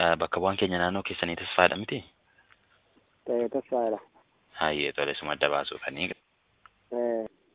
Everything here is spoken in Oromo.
bakka bu'aan keenya naannoo keessanii tasfaadha miti? Tasfaadha. Hayyee tole suma adda baasuufanii